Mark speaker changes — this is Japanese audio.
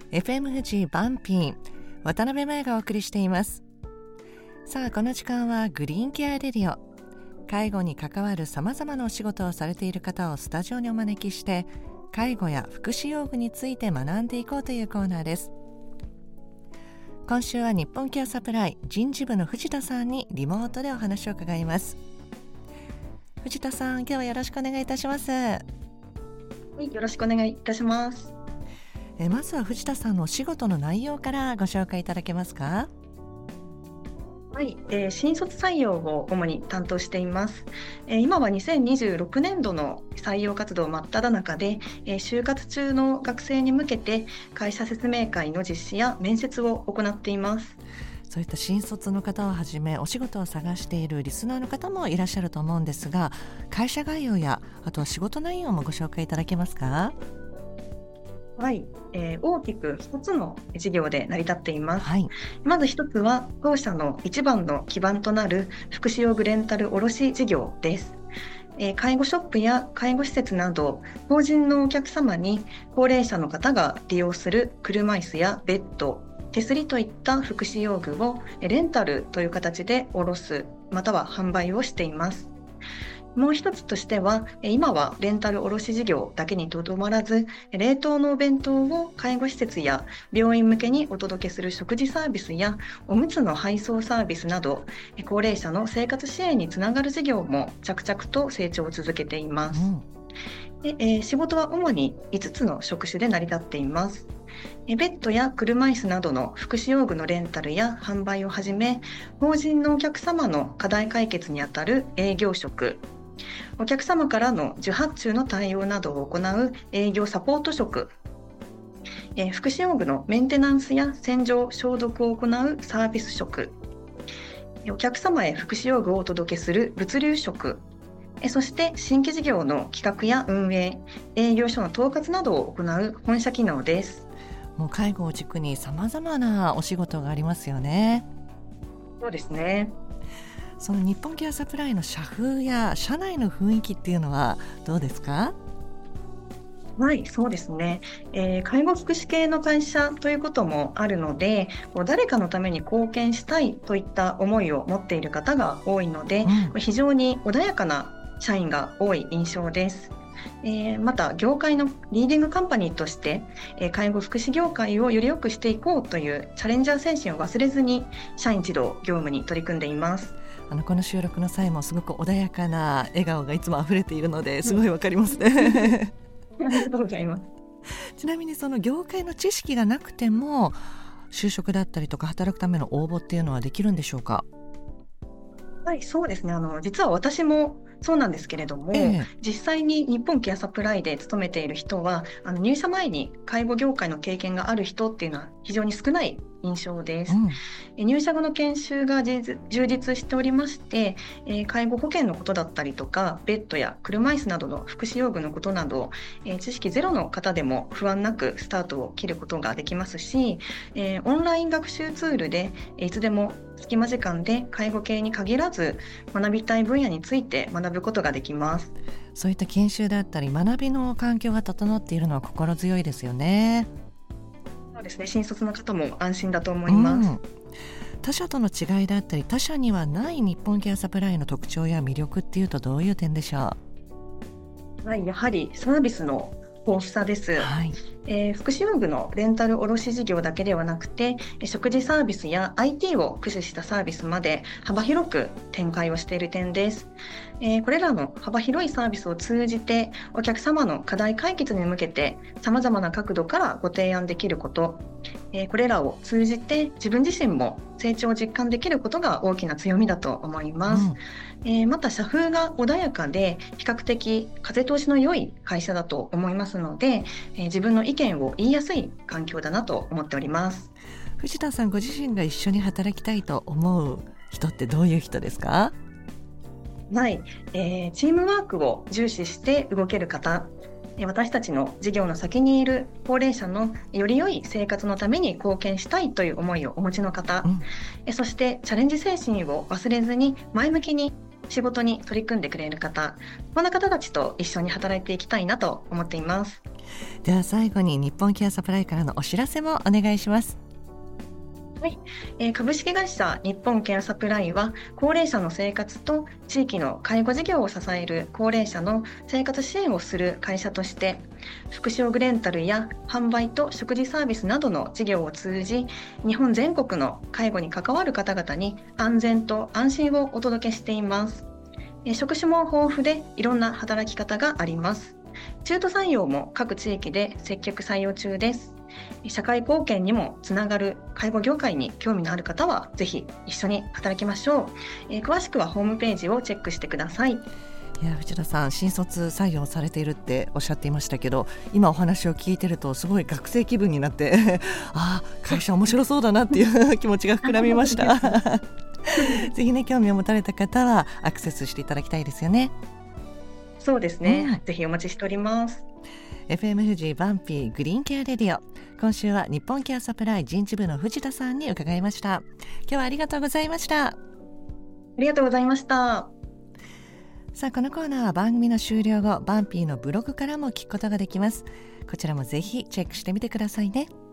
Speaker 1: FM 富士バンピン渡辺麻衣がお送りしています。さあ、この時間はグリーンケアレディオ。介護に関わるさまざまなお仕事をされている方をスタジオにお招きして、介護や福祉用具について学んでいこうというコーナーです。今週は日本ケアサプライ人事部の藤田さんにリモートでお話を伺います。藤田さん、今日はよろしくお願いいたします。
Speaker 2: はい、よろしくお願いいたします。
Speaker 1: まずは藤田さんのお仕事の内容からご紹介いただけますか？
Speaker 2: はい、新卒採用を主に担当しています。今は2026年度の採用活動真っ只中で、就活中の学生に向けて会社説明会の実施や面接を行っています。
Speaker 1: そういった新卒の方をはじめお仕事を探しているリスナーの方もいらっしゃると思うんですが、会社概要やあとは仕事内容もご紹介いただけますか？
Speaker 2: はい、大きく2つの事業で成り立っています。
Speaker 1: はい、
Speaker 2: まず1つは当社の一番の基盤となる福祉用具レンタル卸事業です。介護ショップや介護施設など法人のお客様に高齢者の方が利用する車椅子やベッド、手すりといった福祉用具をレンタルという形で卸すまたは販売をしています。もう一つとしては、今はレンタル卸事業だけにとどまらず、冷凍のお弁当を介護施設や病院向けにお届けする食事サービスやおむつの配送サービスなど、高齢者の生活支援につながる事業も着々と成長を続けています。仕事は主に5つの職種で成り立っています。ベッドや車椅子などの福祉用具のレンタルや販売をはじめ、法人のお客様の課題解決にあたる営業職、お客様からの受発注の対応などを行う営業サポート職、福祉用具のメンテナンスや洗浄消毒を行うサービス職、お客様へ福祉用具をお届けする物流職、そして新規事業の企画や運営、営業所の統括などを行う本社機能です。
Speaker 1: もう介護を軸にさまざまなお仕事がありますよね。
Speaker 2: そうですね。
Speaker 1: その日本ケアサプライの社風や社内の雰囲気っていうのはどうですか？
Speaker 2: はい、そうですね。介護福祉系の会社ということもあるので、誰かのために貢献したいといった思いを持っている方が多いので、非常に穏やかな社員が多い印象です。また業界のリーディングカンパニーとして、介護福祉業界をより良くしていこうというチャレンジャー精神を忘れずに社員一同業務に取り組んでいます。
Speaker 1: この収録の際もすごく穏やかな笑顔がいつも溢れているのですごいわかりますね。
Speaker 2: ありがとうございます。
Speaker 1: ちなみにその業界の知識がなくても就職だったりとか働くための応募っていうのはできるんでしょうか？
Speaker 2: はい、そうですね。実は私もそうなんですけれども、実際に日本ケアサプライで勤めている人は入社前に介護業界の経験がある人っていうのは非常に少ない印象です。入社後の研修が充実しておりまして、介護保険のことだったりとかベッドや車椅子などの福祉用具のことなど、知識ゼロの方でも不安なくスタートを切ることができますし、オンライン学習ツールでいつでも隙間時間で介護系に限らず学びたい分野について学ぶことができます。
Speaker 1: そういった研修であったり学びの環境が整っているのは心強いですよね。
Speaker 2: そうですね。新卒の方も安心だと思います。
Speaker 1: 他社との違いだったり他社にはない日本ケアサプライの特徴や魅力っていうとどういう点でしょう？
Speaker 2: はい、やはりサービスの豊富さです。福祉用具のレンタル卸事業だけではなくて、食事サービスや IT を駆使したサービスまで幅広く展開をしている点です。これらの幅広いサービスを通じてお客様の課題解決に向けて様々な角度からご提案できること、これらを通じて自分自身も成長を実感できることが大きな強みだと思います。また社風が穏やかで比較的風通しの良い会社だと思いますので、自分の意見を言いやすい環境だなと思っております。
Speaker 1: 藤田さんご自身が一緒に働きたいと思う人ってどういう人ですか？
Speaker 2: はい、チームワークを重視して動ける方、私たちの事業の先にいる高齢者のより良い生活のために貢献したいという思いをお持ちの方、そしてチャレンジ精神を忘れずに前向きに仕事に取り組んでくれる方、こんな方たちと一緒に働いていきたいなと思っています。
Speaker 1: では最後に日本ケアサプライからのお知らせもお願いします。
Speaker 2: はい、株式会社日本ケアサプライは高齢者の生活と地域の介護事業を支える高齢者の生活支援をする会社として、福祉用具レンタルや販売と食事サービスなどの事業を通じ、日本全国の介護に関わる方々に安全と安心をお届けしています。職種も豊富でいろんな働き方があります。中途採用も各地域で積極採用中です。社会貢献にもつながる介護業界に興味のある方はぜひ一緒に働きましょう。詳しくはホームページをチェックしてください。
Speaker 1: いや、藤田さん、新卒採用されているっておっしゃっていましたけど、今お話を聞いてるとすごい学生気分になって会社面白そうだなっていう気持ちが膨らみましたぜひね、興味を持たれた方はアクセスしていただきたいですよね。
Speaker 2: そうですね、ぜひお待ちしております。
Speaker 1: FM 富士バンピーグリーンケアレディオ、今週は日本ケアサプライ人事部の藤田さんに伺いました。今日はありがとうございました。
Speaker 2: ありがとうございました。
Speaker 1: さあ、このコーナーは番組の終了後、バンピーのブログからも聞くことができます。こちらもぜひチェックしてみてくださいね。